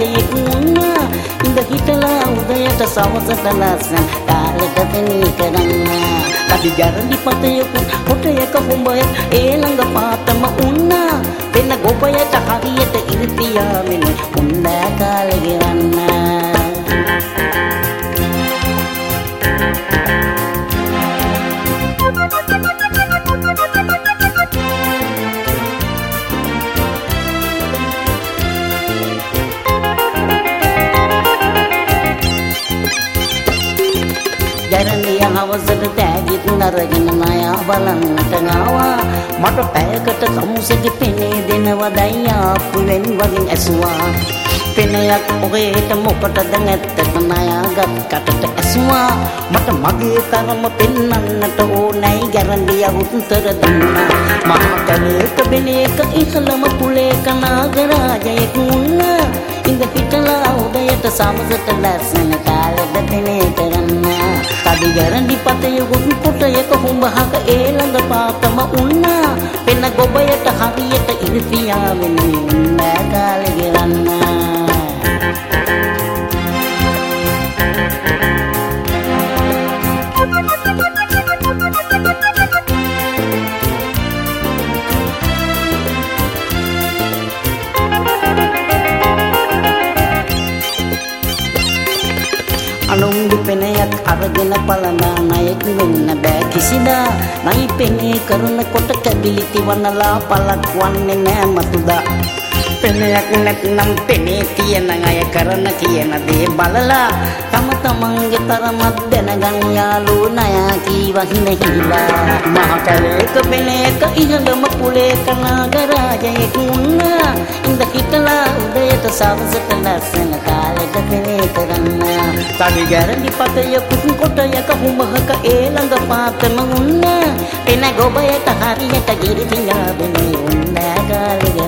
රාජයෙක් වුණා. ඉඳ හිටලා උදයට සවසට ලස්සන කාලෙට පෙනී කරන්න. කඩි ගැරන්ඩි පතයක කොටයක හොඹය ඒ ළඟ පාතම වුණා. වෙන ගොබයට හරියට ඉරිතියාවෙන උන්දෑ කාලෙ ගෙවන්න. ගැරන්ඩිය හවසට තෑගිත් නරගෙන නයා බලන්නට ආවා. මට පැයකට තමුසෙක පෙනේ දෙනවදයි ආපුවෙන් වලින් ඇසුවා. පෙනයක් ඔහේට මොකටද නැත්තට නයා ගත් කටට ඇසුවා. මට මගේ තරම පෙන්නන්නට ඕනැයි ගැරන්ඩිය උත්තර දුන්නා. මහා කලේක බෙනේක ඉහළම කුලේක නාගරාජයෙක් වුණා. ඉඳ හිටලා උදයට සමසට ලස්සන කාලෙට පෙනේ කරන්න. කඩි ගැරන්ඩි පතයකුත් කොටයක හුඹහක ඒ ළඟ පාතම වුණා. වෙන ගොබයට හරියට ඉරිසියාවෙන උන්දෑ කාලෙ ගෙවන්න. අනුන්ගේ පෙනයක් අරගෙන පලනා ණයෙක් වෙන්න බෑ කිසිදා. නයි පෙනේ කරනකොට කැබිලිටි වනලා පලක් වන්නේ නෑ මතුදා. පෙනයක් නැත්නම් පෙනේ තියෙන අය කරන කියන දේ බලලා තම තමන්ගේ තරමක් දැනගන් යාළු නයා කීවහින හිලා. මහ කලේක පෙනේක ඉහළම කුලේක නාගරාජයෙක් වුණා. ඉඳ හිටලා උදයට සවසට ලස්සන කාලෙට පෙනේ කරන්න. කඩි ගැරන්ඩි පතයකුත් කොටයක හුඹහක ඒ ළඟ පාතම වුණා. එන ගොබයට හරියට ගිරිතියාවෙන උන්දෑ කාලෙ